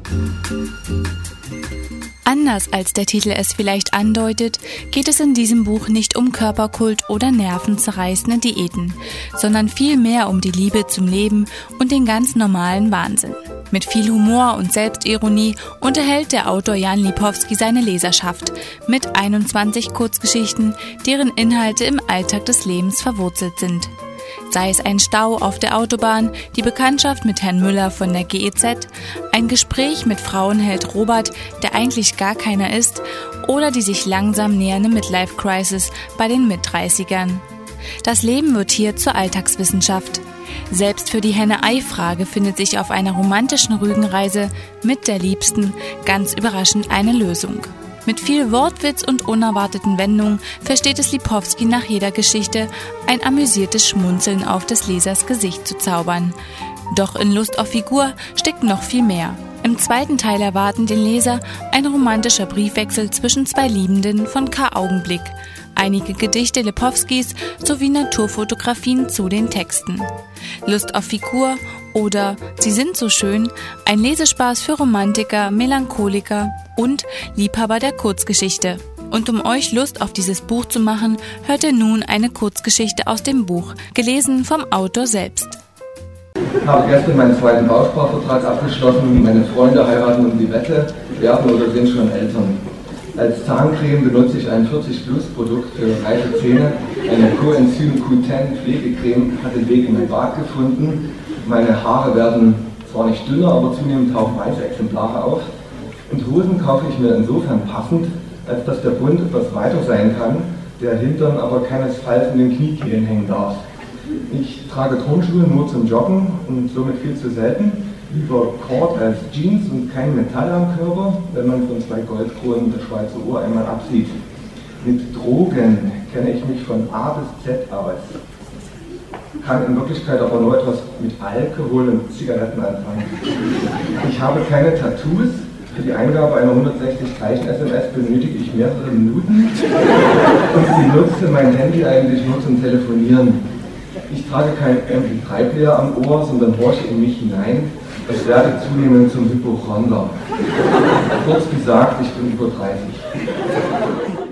Anders als der Titel es vielleicht andeutet, geht es in diesem Buch nicht um Körperkult oder nervenzerreißende Diäten, sondern vielmehr um die Liebe zum Leben und den ganz normalen Wahnsinn. Mit viel Humor und Selbstironie unterhält der Autor Jan Lipowski seine Leserschaft mit 21 Kurzgeschichten, deren Inhalte im Alltag des Lebens verwurzelt sind. Sei es ein Stau auf der Autobahn, die Bekanntschaft mit Herrn Müller von der GEZ, ein Gespräch mit Frauenheld Robert, der eigentlich gar keiner ist, oder die sich langsam nähernde Midlife-Crisis bei den Mit-30ern. Das Leben wird hier zur Alltagswissenschaft. Selbst für die Henne-Ei-Frage findet sich auf einer romantischen Rügenreise mit der Liebsten ganz überraschend eine Lösung. Mit viel Wortwitz und unerwarteten Wendungen versteht es Lipowski nach jeder Geschichte, ein amüsiertes Schmunzeln auf des Lesers Gesicht zu zaubern. Doch in Lust auf Figur steckt noch viel mehr. Im zweiten Teil erwarten den Leser ein romantischer Briefwechsel zwischen zwei Liebenden von K. Augenblick, einige Gedichte Lipowskis sowie Naturfotografien zu den Texten. Lust auf Figur oder Sie sind so schön, ein Lesespaß für Romantiker, Melancholiker und Liebhaber der Kurzgeschichte. Und um euch Lust auf dieses Buch zu machen, hört ihr nun eine Kurzgeschichte aus dem Buch, gelesen vom Autor selbst. Ich habe gestern meinen zweiten Bausparvertrag abgeschlossen. Meine Freunde heiraten um die Wette, werden oder sind schon Eltern. Als Zahncreme benutze ich ein 40-Plus-Produkt für reife Zähne. Eine Coenzym Q10 Pflegecreme hat den Weg in mein Bad gefunden. Meine Haare werden zwar nicht dünner, aber zunehmend tauchen weiße Exemplare auf. Und Hosen kaufe ich mir insofern passend, als dass der Bund etwas weiter sein kann, der Hintern aber keinesfalls in den Kniekehlen hängen darf. Ich trage Turnschuhe nur zum Joggen und somit viel zu selten. Lieber Cord als Jeans und kein Metall am Körper, wenn man von 2 Goldkronen der Schweizer Uhr einmal absieht. Mit Drogen kenne ich mich von A bis Z aus. Kann in Wirklichkeit aber nur etwas mit Alkohol und Zigaretten anfangen. Ich habe keine Tattoos. Für die Eingabe einer 160 Zeichen SMS benötige ich mehrere Minuten und ich nutze mein Handy eigentlich nur zum Telefonieren. Ich trage kein MP3-Player am Ohr, sondern horche in mich hinein. Ich werde zunehmend zum Hypochonder. Kurz gesagt, ich bin über 30.